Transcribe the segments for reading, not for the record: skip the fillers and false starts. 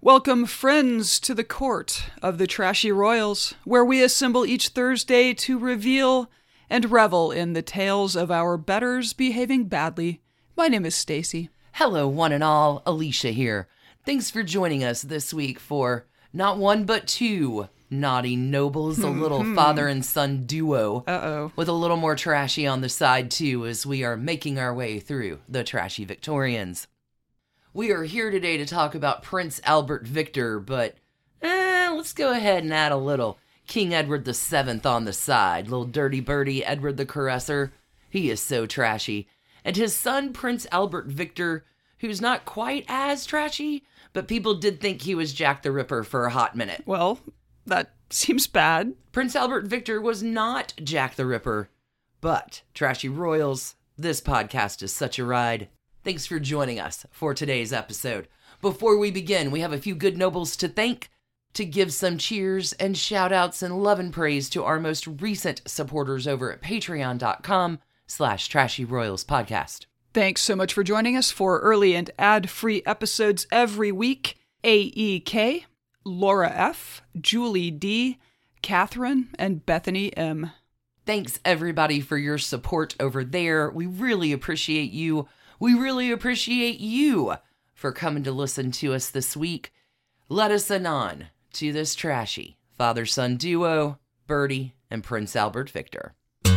Welcome, friends, to the court of the Trashy Royals, where we assemble each Thursday to reveal and revel in the tales of our betters behaving badly. My name is Stacy. Hello, one and all. Alicia here. Thanks for joining us this week for not one but two naughty nobles, a little father and son duo. With a little more trashy on the side, too, as we are making our way through the Trashy Victorians. We are here today to talk about Prince Albert Victor, but let's go ahead and add a little King Edward VII on the side. Little dirty birdie Edward the Caresser. He is so trashy. And his son, Prince Albert Victor, who's not quite as trashy, but people did think he was Jack the Ripper for a hot minute. Well, that seems bad. Prince Albert Victor was not Jack the Ripper. But, Trashy Royals, this podcast is such a ride. Thanks for joining us for today's episode. Before we begin, we have a few good nobles to thank, to give some cheers and shout-outs and love and praise to our most recent supporters over at patreon.com/trashyroyalspodcast. Thanks so much for joining us for early and ad-free episodes every week. AEK, Laura F., Julie D., Catherine, and Bethany M. Thanks, everybody, for your support over there. We really appreciate you. We really appreciate you for coming to listen to us this week. Let us anon to this trashy father-son duo, Bertie and Prince Albert Victor.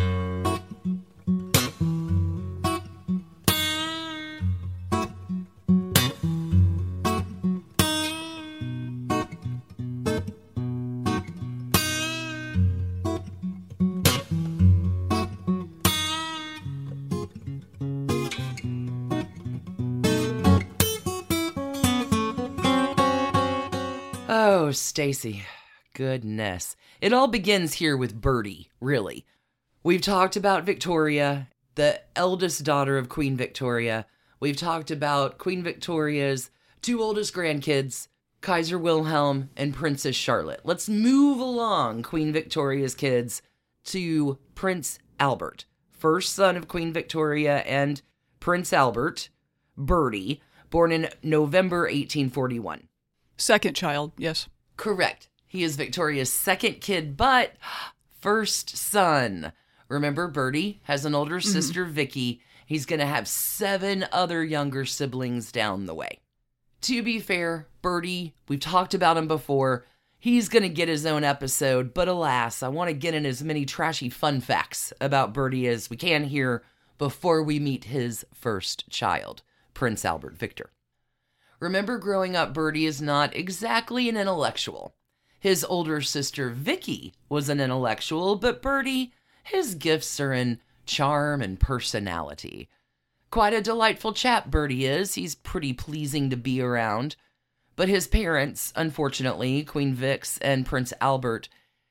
Oh, Stacy. Goodness. It all begins here with Bertie, really. We've talked about Victoria, the eldest daughter of Queen Victoria. We've talked about Queen Victoria's two oldest grandkids, Kaiser Wilhelm and Princess Charlotte. Let's move along Queen Victoria's kids to Prince Albert, first son of Queen Victoria and Prince Albert, Bertie, born in November 1841. Second child, yes. Correct. He is Victoria's second kid, but first son. Remember, Bertie has an older sister, Vicky. He's going to have 7 other younger siblings down the way. To be fair, Bertie, we've talked about him before. He's going to get his own episode, but alas, I want to get in as many trashy fun facts about Bertie as we can here before we meet his first child, Prince Albert Victor. Remember, growing up, Bertie is not exactly an intellectual. His older sister, Vicky, was an intellectual, but Bertie, his gifts are in charm and personality. Quite a delightful chap, Bertie is. He's pretty pleasing to be around. But his parents, unfortunately, Queen Vix and Prince Albert,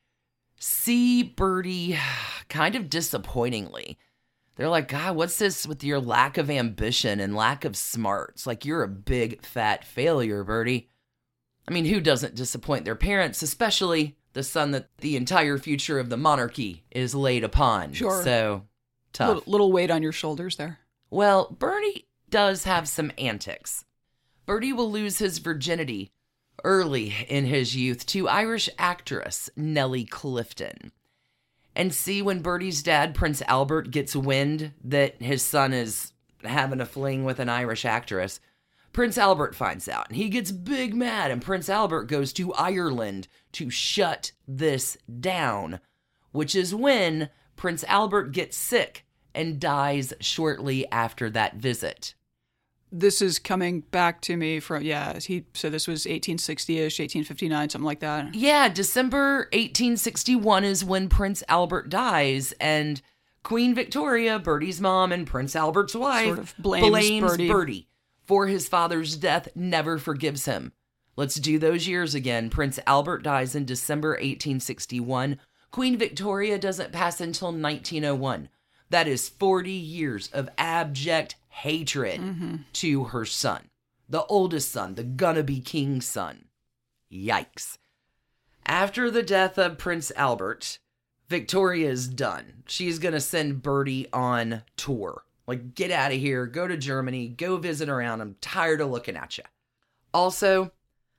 see Bertie kind of disappointingly. They're like, God, what's this with your lack of ambition and lack of smarts? Like, you're a big, fat failure, Bertie. I mean, who doesn't disappoint their parents, especially the son that the entire future of the monarchy is laid upon? Sure. So, tough. Little weight on your shoulders there. Well, Bertie does have some antics. Bertie will lose his virginity early in his youth to Irish actress Nellie Clifton. And see, when Bertie's dad, Prince Albert, gets wind that his son is having a fling with an Irish actress, Prince Albert finds out, and he gets big mad, and Prince Albert goes to Ireland to shut this down, which is when Prince Albert gets sick and dies shortly after that visit. This is coming back to me from, so this was 1860-ish, 1859, something like that. Yeah, December 1861 is when Prince Albert dies, and Queen Victoria, Bertie's mom, and Prince Albert's wife sort of blames Bertie for his father's death, never forgives him. Let's do those years again. Prince Albert dies in December 1861. Queen Victoria doesn't pass until 1901. That is 40 years of abject hatred to her son. The oldest son, the gonna-be king's son. Yikes. After the death of Prince Albert, Victoria is done. She's gonna send Bertie on tour. Like, get out of here, go to Germany, go visit around. I'm tired of looking at you. Also,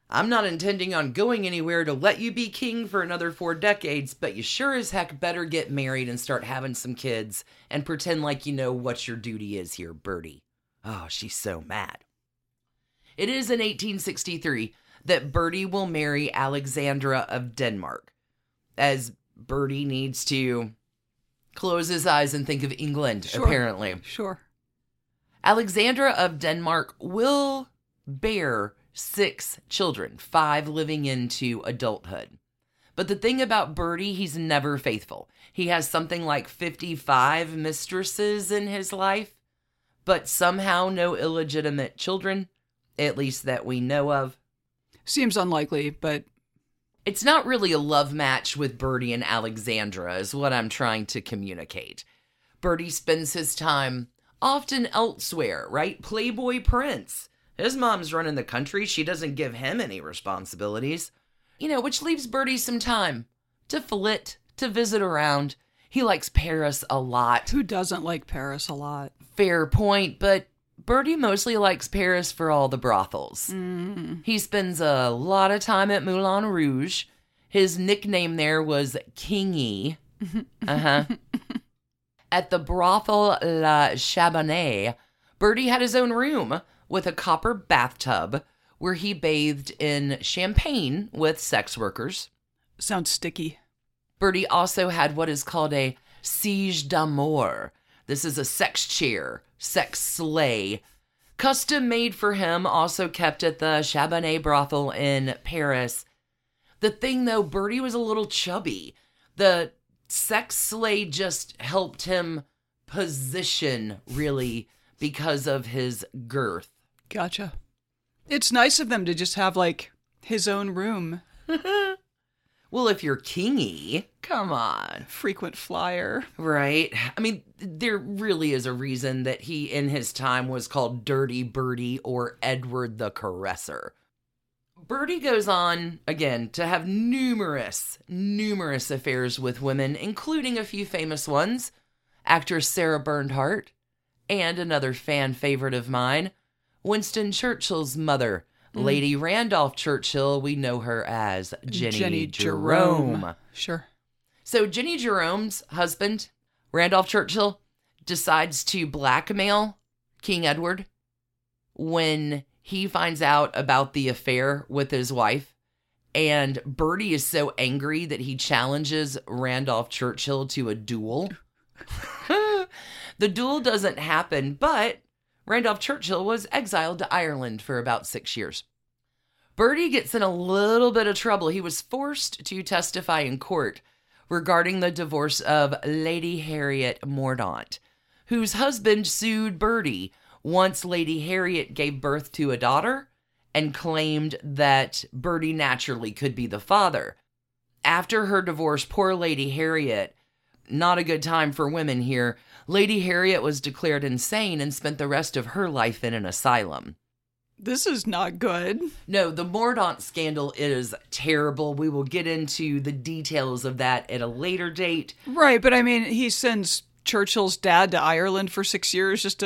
I'm not intending on going anywhere to let you be king for another 4 decades, but you sure as heck better get married and start having some kids and pretend like you know what your duty is here, Bertie." Oh, she's so mad. It is in 1863 that Bertie will marry Alexandra of Denmark, as Bertie needs to close his eyes and think of England, apparently. Sure. Alexandra of Denmark will bear 6 children, 5 living into adulthood. But the thing about Bertie, he's never faithful. He has something like 55 mistresses in his life, but somehow no illegitimate children, at least that we know of. Seems unlikely, but it's not really a love match with Bertie and Alexandra, is what I'm trying to communicate. Bertie spends his time often elsewhere, right? Playboy prince. His mom's running the country. She doesn't give him any responsibilities. Which leaves Bertie some time to flit, to visit around. He likes Paris a lot. Who doesn't like Paris a lot? Fair point, but Bertie mostly likes Paris for all the brothels. He spends a lot of time at Moulin Rouge. His nickname there was Kingy. At the brothel La Chabanais, Bertie had his own room with a copper bathtub where he bathed in champagne with sex workers. Sounds sticky. Bertie also had what is called a siège d'amour. This is a sex chair, sex sleigh, custom made for him, also kept at the Chabanais brothel in Paris. The thing though, Bertie was a little chubby. The sex sleigh just helped him position, really, because of his girth. Gotcha. It's nice of them to just have, his own room. Well, if you're kingy, come on. Frequent flyer. Right. I mean, there really is a reason that he, in his time, was called Dirty Bertie or Edward the Caresser. Bertie goes on, again, to have numerous affairs with women, including a few famous ones. Actress Sarah Bernhardt, and another fan favorite of mine, Winston Churchill's mother, Lady Randolph Churchill. We know her as Jenny Jerome. Sure. So Jenny Jerome's husband, Randolph Churchill, decides to blackmail King Edward when he finds out about the affair with his wife. And Bertie is so angry that he challenges Randolph Churchill to a duel. The duel doesn't happen, but Randolph Churchill was exiled to Ireland for about 6 years. Bertie gets in a little bit of trouble. He was forced to testify in court regarding the divorce of Lady Harriet Mordaunt, whose husband sued Bertie once Lady Harriet gave birth to a daughter and claimed that Bertie naturally could be the father. After her divorce, poor Lady Harriet, not a good time for women here, Lady Harriet was declared insane and spent the rest of her life in an asylum. This is not good. No, the Mordaunt scandal is terrible. We will get into the details of that at a later date. Right, but I mean, he sends Churchill's dad to Ireland for 6 years just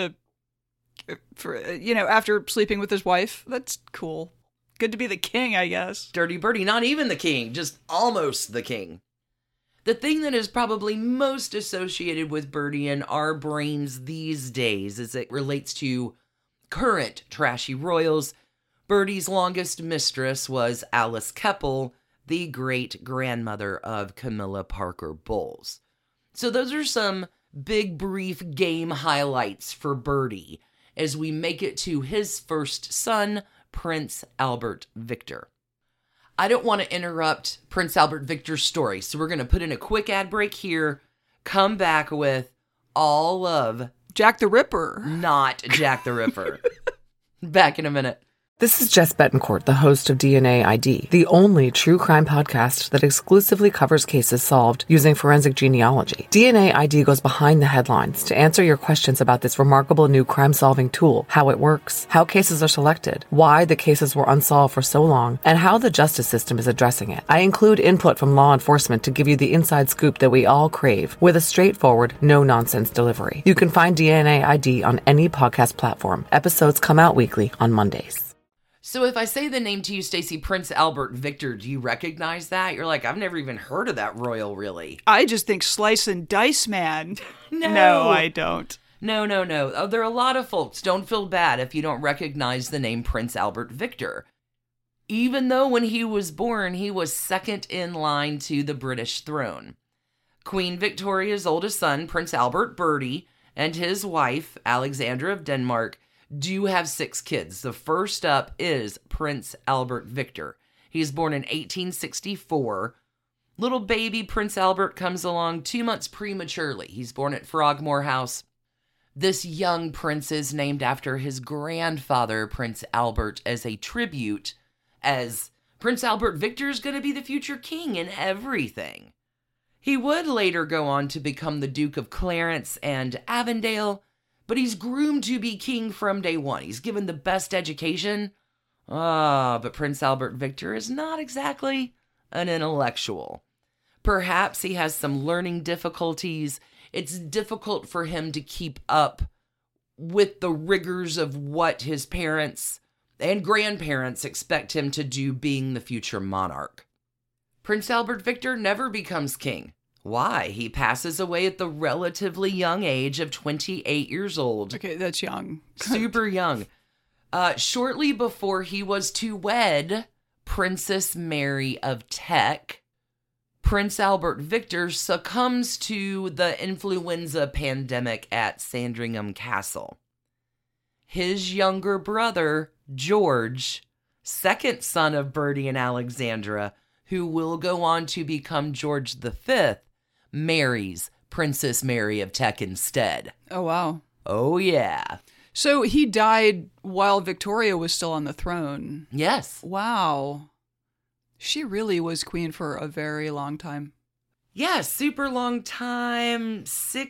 after sleeping with his wife. That's cool. Good to be the king, I guess. Dirty Bertie, not even the king, just almost the king. The thing that is probably most associated with Bertie in our brains these days as it relates to current trashy royals, Bertie's longest mistress was Alice Keppel, the great-grandmother of Camilla Parker Bowles. So those are some big, brief game highlights for Bertie as we make it to his first son, Prince Albert Victor. I don't want to interrupt Prince Albert Victor's story, so we're going to put in a quick ad break here, come back with all of Jack the Ripper. Not Jack the Ripper. Back in a minute. This is Jess Betancourt, the host of DNA ID, the only true crime podcast that exclusively covers cases solved using forensic genealogy. DNA ID goes behind the headlines to answer your questions about this remarkable new crime-solving tool, how it works, how cases are selected, why the cases were unsolved for so long, and how the justice system is addressing it. I include input from law enforcement to give you the inside scoop that we all crave with a straightforward, no-nonsense delivery. You can find DNA ID on any podcast platform. Episodes come out weekly on Mondays. So if I say the name to you, Stacey, Prince Albert Victor, do you recognize that? You're like, I've never even heard of that royal, really. I just think slice and dice man. No, I don't. No. Oh, there are a lot of folks. Don't feel bad if you don't recognize the name Prince Albert Victor. Even though when he was born, he was second in line to the British throne. Queen Victoria's oldest son, Prince Albert Bertie, and his wife, Alexandra of Denmark, do have 6 kids. The first up is Prince Albert Victor. He is born in 1864. Little baby Prince Albert comes along 2 months prematurely. He's born at Frogmore House. This young prince is named after his grandfather, Prince Albert, as a tribute, as Prince Albert Victor is going to be the future king and everything. He would later go on to become the Duke of Clarence and Avondale, but he's groomed to be king from day one. He's given the best education. But Prince Albert Victor is not exactly an intellectual. Perhaps he has some learning difficulties. It's difficult for him to keep up with the rigors of what his parents and grandparents expect him to do being the future monarch. Prince Albert Victor never becomes king. Why? He passes away at the relatively young age of 28 years old. Okay, that's young. Super young. Shortly before he was to wed Princess Mary of Teck, Prince Albert Victor succumbs to the influenza pandemic at Sandringham Castle. His younger brother, George, second son of Bertie and Alexandra, who will go on to become George V, marries Princess Mary of Teck instead. Oh, wow. Oh, yeah. So he died while Victoria was still on the throne. Yes. Wow. She really was queen for a very long time. Yeah, super long time.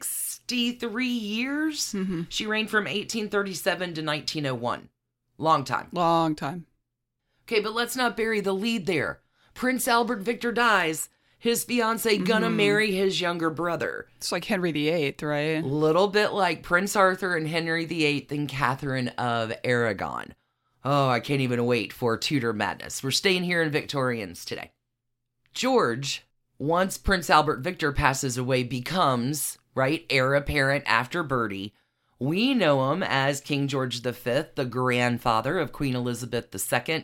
63 years. Mm-hmm. She reigned from 1837 to 1901. Long time. Long time. Okay, but let's not bury the lead there. Prince Albert Victor dies. His fiance gonna marry his younger brother. It's like Henry VIII, right? Little bit like Prince Arthur and Henry VIII and Catherine of Aragon. Oh, I can't even wait for Tudor madness. We're staying here in Victorians today. George, once Prince Albert Victor passes away, becomes, heir apparent after Bertie. We know him as King George V, the grandfather of Queen Elizabeth II.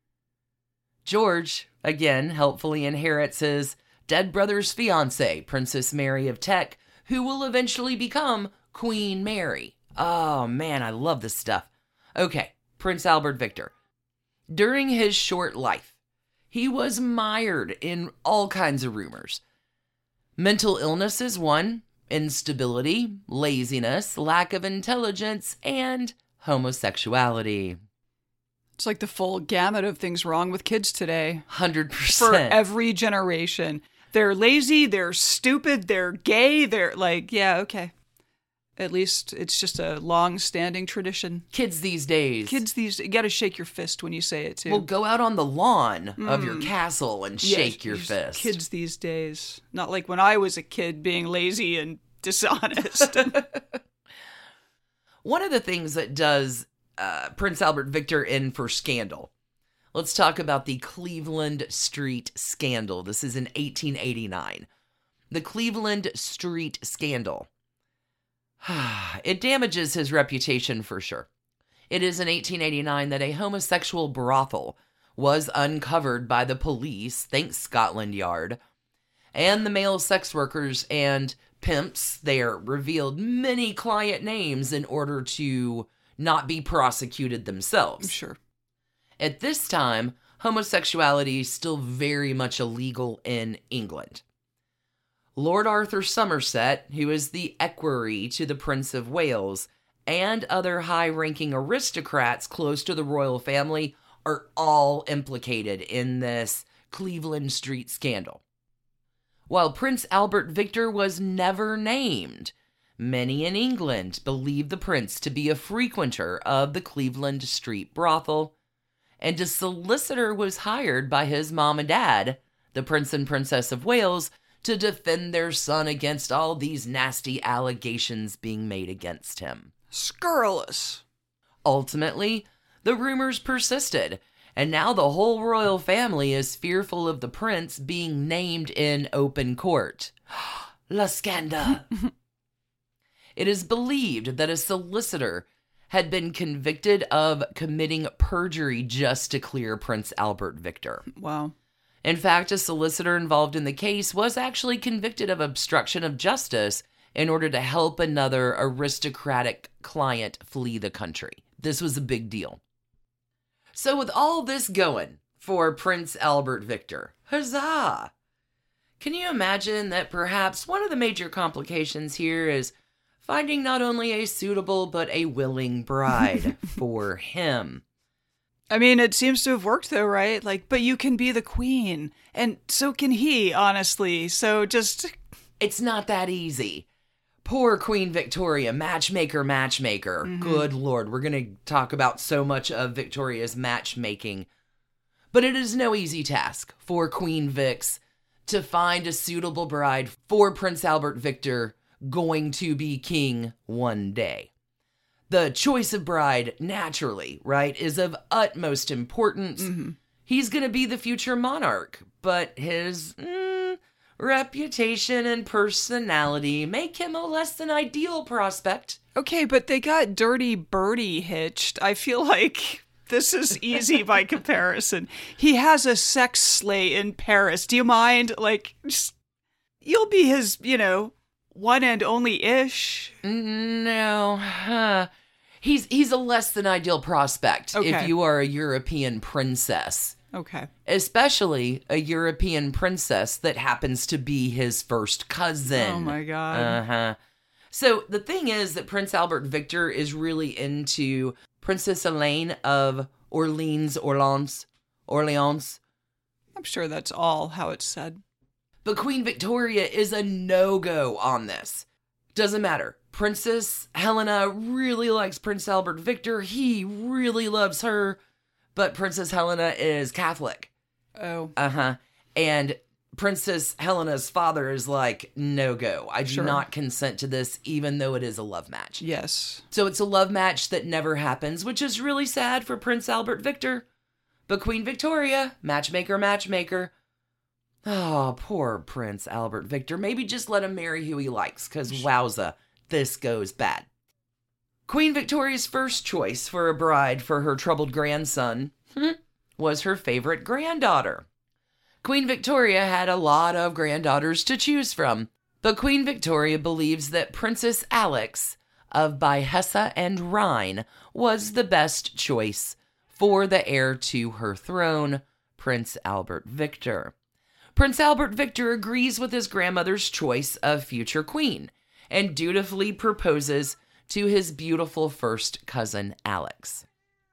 George, again, helpfully inherits his dead brother's fiancée, Princess Mary of Teck, who will eventually become Queen Mary. Oh, man, I love this stuff. Okay, Prince Albert Victor. During his short life, he was mired in all kinds of rumors. Mental illness is one, instability, laziness, lack of intelligence, and homosexuality. It's like the full gamut of things wrong with kids today. 100%. For every generation. They're lazy, they're stupid, they're gay, they're like, yeah, okay. At least it's just a long-standing tradition. Kids these days. You gotta shake your fist when you say it, too. Well, go out on the lawn of your castle and shake your fist. Kids these days. Not like when I was a kid being lazy and dishonest. One of the things that does Prince Albert Victor in for scandal. Let's talk about the Cleveland Street Scandal. This is in 1889. The Cleveland Street Scandal. It damages his reputation for sure. It is in 1889 that a homosexual brothel was uncovered by the police, thanks Scotland Yard, and the male sex workers and pimps there revealed many client names in order to not be prosecuted themselves. Sure. At this time, homosexuality is still very much illegal in England. Lord Arthur Somerset, who is the equerry to the Prince of Wales, and other high-ranking aristocrats close to the royal family are all implicated in this Cleveland Street scandal. While Prince Albert Victor was never named, many in England believed the prince to be a frequenter of the Cleveland Street brothel, and a solicitor was hired by his mom and dad, the Prince and Princess of Wales, to defend their son against all these nasty allegations being made against him. Scurrilous. Ultimately, the rumors persisted, and now the whole royal family is fearful of the prince being named in open court. La scandale. It is believed that a solicitor had been convicted of committing perjury just to clear Prince Albert Victor. Wow. In fact, a solicitor involved in the case was actually convicted of obstruction of justice in order to help another aristocratic client flee the country. This was a big deal. So with all this going for Prince Albert Victor, huzzah! Can you imagine that perhaps one of the major complications here is finding not only a suitable but a willing bride for him? I mean, it seems to have worked though, right? Like, but you can be the queen, and so can he, honestly. So just... It's not that easy. Poor Queen Victoria, matchmaker. Good Lord, we're going to talk about so much of Victoria's matchmaking. But it is no easy task for Queen Vix to find a suitable bride for Prince Albert Victor, going to be king one day. The choice of bride, naturally, right, is of utmost importance. He's going to be the future monarch, but his reputation and personality make him a less than ideal prospect. Okay, but they got Dirty Birdie hitched. I feel like this is easy by comparison. He has a sex slay in Paris. Do you mind? Like, just, you'll be his, one and only-ish. No. He's a less than ideal prospect if you are a European princess. Okay. Especially a European princess that happens to be his first cousin. Oh my God. Uh-huh. So the thing is that Prince Albert Victor is really into Princess Elaine of Orleans. I'm sure that's all how it's said. But Queen Victoria is a no-go on this. Doesn't matter. Princess Helena really likes Prince Albert Victor. He really loves her. But Princess Helena is Catholic. Oh. Uh-huh. And Princess Helena's father is like, no go. I do not consent to this, even though it is a love match. Yes. So it's a love match that never happens, which is really sad for Prince Albert Victor. But Queen Victoria, matchmaker. Oh, poor Prince Albert Victor. Maybe just let him marry who he likes, because wowza, this goes bad. Queen Victoria's first choice for a bride for her troubled grandson was her favorite granddaughter. Queen Victoria had a lot of granddaughters to choose from, but Queen Victoria believes that Princess Alix of by Hesse and Rhine was the best choice for the heir to her throne, Prince Albert Victor. Prince Albert Victor agrees with his grandmother's choice of future queen and dutifully proposes to his beautiful first cousin, Alix.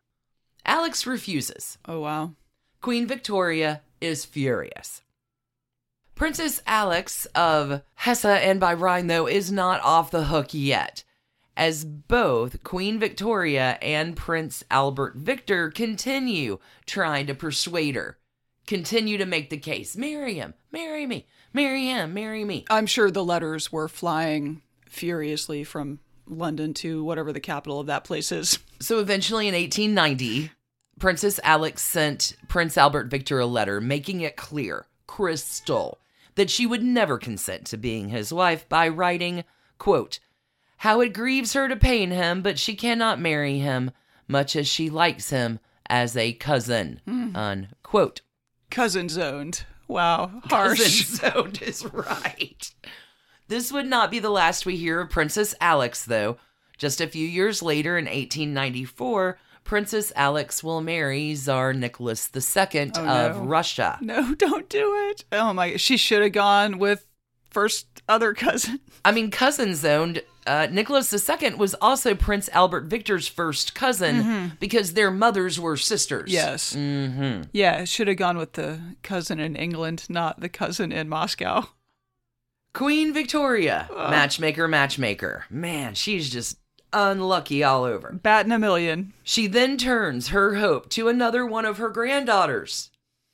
Alix refuses. Oh, wow. Queen Victoria is furious. Princess Alix of Hesse and by Rhine, though, is not off the hook yet, as both Queen Victoria and Prince Albert Victor continue trying to persuade her, continue to make the case. Marry him, marry me, marry him, marry me. I'm sure the letters were flying furiously from London to whatever the capital of that place is. So eventually in 1890, Princess Alix sent Prince Albert Victor a letter making it clear, crystal, that she would never consent to being his wife by writing, quote, how it grieves her to pain him, but she cannot marry him, much as she likes him as a cousin, unquote. Cousin zoned. Wow, harsh. Cousin zoned is right. This would not be the last we hear of Princess Alix, though. Just a few years later, in 1894, Princess Alix will marry Tsar Nicholas II of Russia. No, don't do it. Oh my, she should have gone with first other cousin. I mean, cousin zoned. Nicholas II was also Prince Albert Victor's first cousin because their mothers were sisters. Yes. Yeah, should have gone with the cousin in England, not the cousin in Moscow. Queen Victoria, matchmaker. Man, she's just unlucky all over. Batting a million. She then turns her hope to another one of her granddaughters.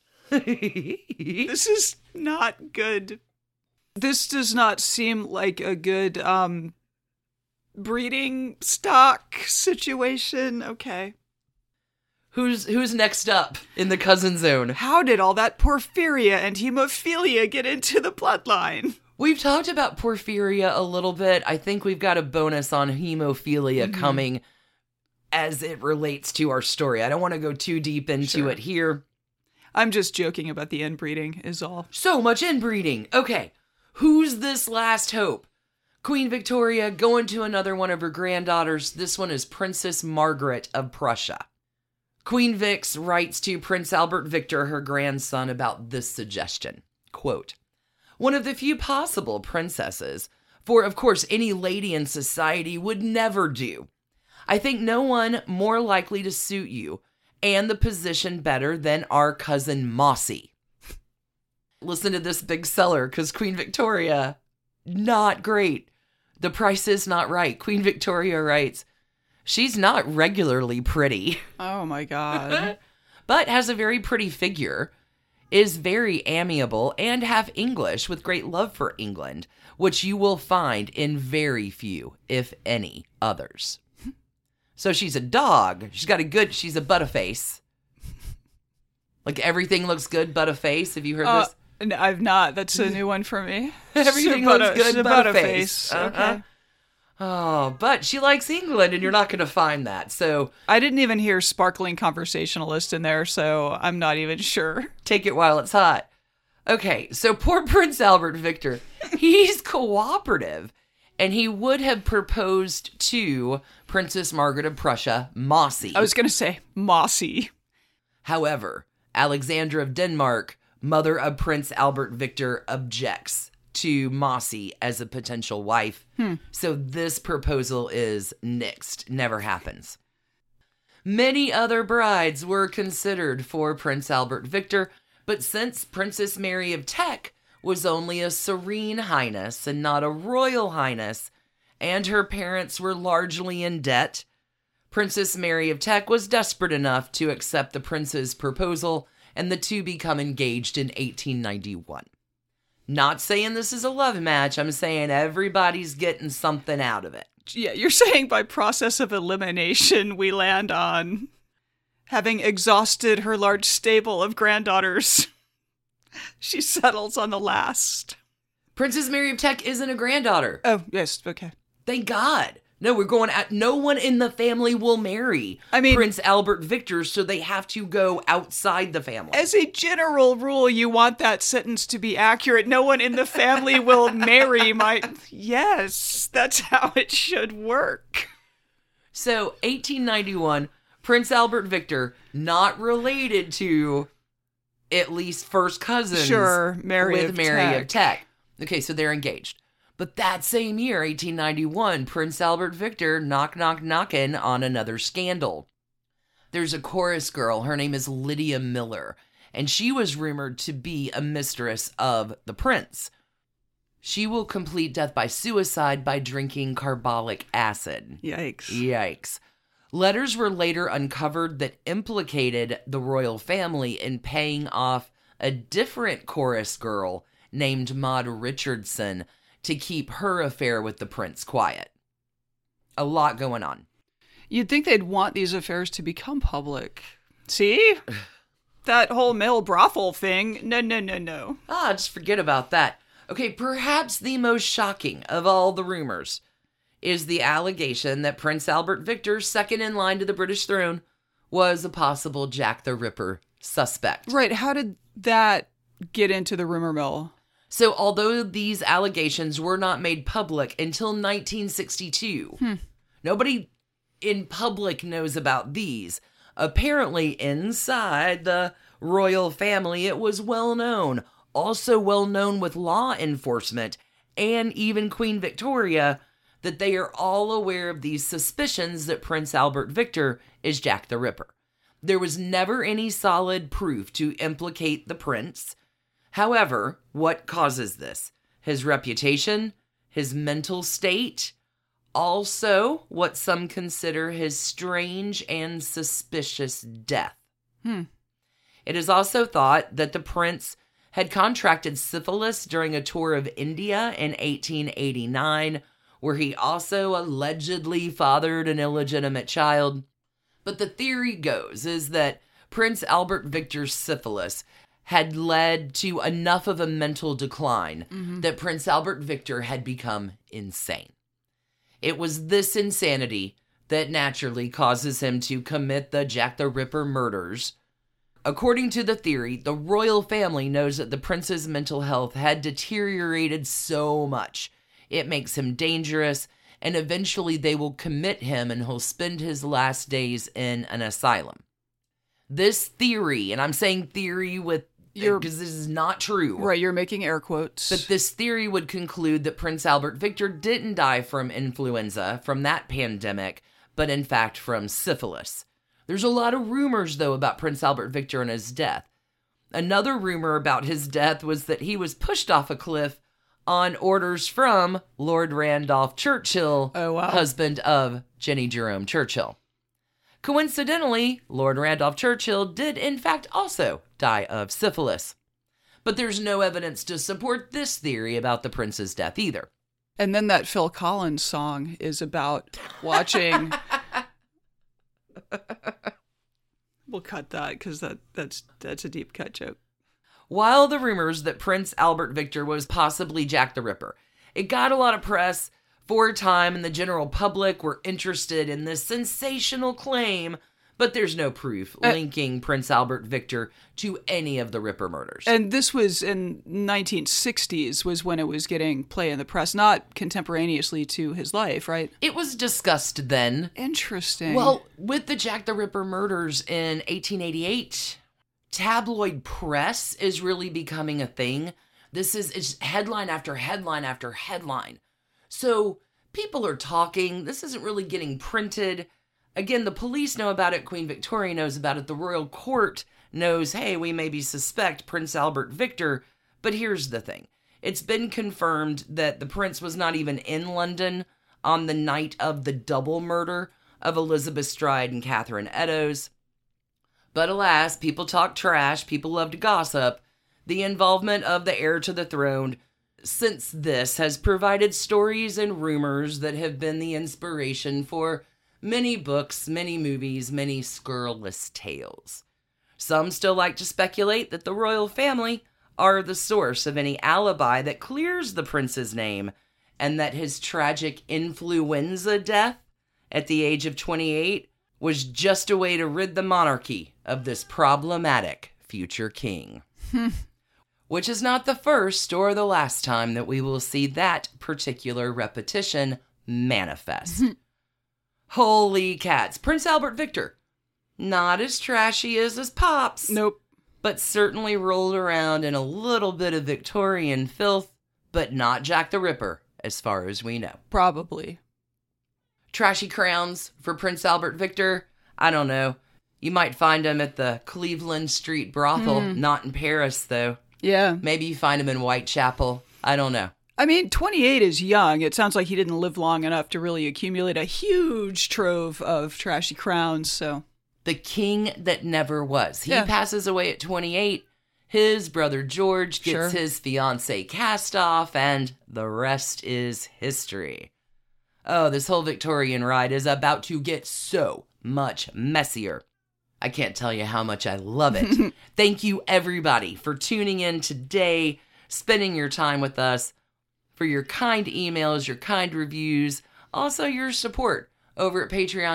This is not good. This does not seem like a good breeding stock situation. Okay. Who's next up in the cousin zone? How did all that porphyria and hemophilia get into the bloodline? We've talked about porphyria a little bit. I think we've got a bonus on hemophilia coming as it relates to our story. I don't want to go too deep into it here. I'm just joking about the inbreeding is all. So much inbreeding. Okay, who's this last hope? Queen Victoria going to another one of her granddaughters. This one is Princess Margaret of Prussia. Queen Vix writes to Prince Albert Victor, her grandson, about this suggestion. Quote, "One of the few possible princesses, for of course any lady in society would never do. I think no one more likely to suit you and the position better than our cousin Mossy." Listen to this big seller, because Queen Victoria, not great. The price is not right. Queen Victoria writes, "She's not regularly pretty." Oh my God. But has a very pretty figure, is very amiable, and half English with great love for England, which you will find in very few, if any, others. So she's a dog. She's a butterface. Like everything looks good, butterface. Have you heard this? No, I've not. That's a new one for me. Everything looks good, butterface. Okay. Oh, but she likes England, and you're not going to find that. So I didn't even hear sparkling conversationalist in there, so I'm not even sure. take it while it's hot. Okay, so poor Prince Albert Victor, he's cooperative, and he would have proposed to Princess Margaret of Prussia, Mossy. I was going to say Mossy. However, Alexandra of Denmark, mother of Prince Albert Victor, objects to Mossy as a potential wife. So this proposal is nixed, never happens. Many other brides were considered for Prince Albert Victor, but since Princess Mary of Teck was only a serene highness and not a royal highness, and her parents were largely in debt, Princess Mary of Teck was desperate enough to accept the prince's proposal, and the two become engaged in 1891. Not saying this is a love match, I'm saying everybody's getting something out of it. Yeah, you're saying by process of elimination, we land on having exhausted her large stable of granddaughters. She settles on the last. Princess Mary of Teck isn't a granddaughter. Oh, yes, okay. Thank God. No, no one in the family will marry Prince Albert Victor, so they have to go outside the family. As a general rule, you want that sentence to be accurate. No one in the family will marry my... Yes, that's how it should work. So, 1891, Prince Albert Victor, not related to at least first cousins Mary of Teck. Okay, so they're engaged. But that same year, 1891, Prince Albert Victor knocking on another scandal. There's a chorus girl, her name is Lydia Miller, and she was rumored to be a mistress of the prince. She will complete death by suicide by drinking carbolic acid. Yikes. Letters were later uncovered that implicated the royal family in paying off a different chorus girl named Maud Richardson to keep her affair with the prince quiet. A lot going on. You'd think they'd want these affairs to become public. See? That whole male brothel thing. No. Just forget about that. Okay, perhaps the most shocking of all the rumors is the allegation that Prince Albert Victor, second in line to the British throne, was a possible Jack the Ripper suspect. Right, how did that get into the rumor mill? So although these allegations were not made public until 1962, nobody in public knows about these. Apparently inside the royal family, it was well known. Also well known with law enforcement and even Queen Victoria, that they are all aware of these suspicions that Prince Albert Victor is Jack the Ripper. There was never any solid proof to implicate the prince. However, what causes this? His reputation, his mental state, also what some consider his strange and suspicious death. It is also thought that the prince had contracted syphilis during a tour of India in 1889, where he also allegedly fathered an illegitimate child. But the theory goes is that Prince Albert Victor's syphilis had led to enough of a mental decline that Prince Albert Victor had become insane. It was this insanity that naturally causes him to commit the Jack the Ripper murders. According to the theory, the royal family knows that the prince's mental health had deteriorated so much. It makes him dangerous, and eventually they will commit him and he'll spend his last days in an asylum. This theory, and I'm saying theory with because this is not true. Right, you're making air quotes. But this theory would conclude that Prince Albert Victor didn't die from influenza, from that pandemic, but in fact from syphilis. There's a lot of rumors, though, about Prince Albert Victor and his death. Another rumor about his death was that he was pushed off a cliff on orders from Lord Randolph Churchill, husband of Jenny Jerome Churchill. Coincidentally, Lord Randolph Churchill did in fact also die of syphilis. But there's no evidence to support this theory about the prince's death either. And then that Phil Collins song is about watching... We'll cut that because that's a deep cut joke. While the rumors that Prince Albert Victor was possibly Jack the Ripper, it got a lot of press for a time, and the general public were interested in this sensational claim, but there's no proof linking Prince Albert Victor to any of the Ripper murders. And this was in 1960s was when it was getting play in the press, not contemporaneously to his life, right? It was discussed then. Interesting. Well, with the Jack the Ripper murders in 1888, tabloid press is really becoming a thing. It's headline after headline after headline. So people are talking. This isn't really getting printed. Again, the police know about it. Queen Victoria knows about it. The royal court knows, hey, we maybe suspect Prince Albert Victor. But here's the thing. It's been confirmed that the prince was not even in London on the night of the double murder of Elizabeth Stride and Catherine Eddowes. But alas, people talk trash. People love to gossip. The involvement of the heir to the throne since this has provided stories and rumors that have been the inspiration for many books, many movies, many scurrilous tales. Some still like to speculate that the royal family are the source of any alibi that clears the prince's name, and that his tragic influenza death at the age of 28 was just a way to rid the monarchy of this problematic future king. Which is not the first or the last time that we will see that particular repetition manifest. Holy cats. Prince Albert Victor. Not as trashy as his pops. Nope. But certainly rolled around in a little bit of Victorian filth, but not Jack the Ripper, as far as we know. Probably. Trashy crowns for Prince Albert Victor? I don't know. You might find him at the Cleveland Street brothel, not in Paris, though. Yeah. Maybe you find him in Whitechapel. I don't know. I mean, 28 is young. It sounds like he didn't live long enough to really accumulate a huge trove of trashy crowns, so... The king that never was. He passes away at 28. His brother George gets his fiancée cast off, and the rest is history. Oh, this whole Victorian ride is about to get so much messier. I can't tell you how much I love it. Thank you, everybody, for tuning in today, spending your time with us, for your kind emails, your kind reviews, also your support over at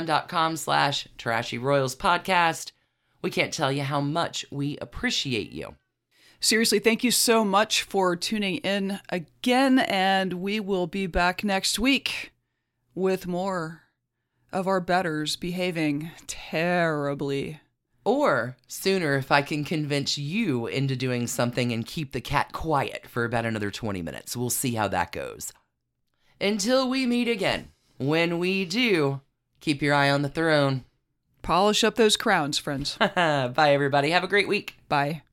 patreon.com/trashyroyalspodcast. We can't tell you how much we appreciate you. Seriously, thank you so much for tuning in again, and we will be back next week with more of our betters behaving terribly. Or sooner if I can convince you into doing something and keep the cat quiet for about another 20 minutes. We'll see how that goes. Until we meet again, when we do, keep your eye on the throne. Polish up those crowns, friends. Bye, everybody. Have a great week. Bye.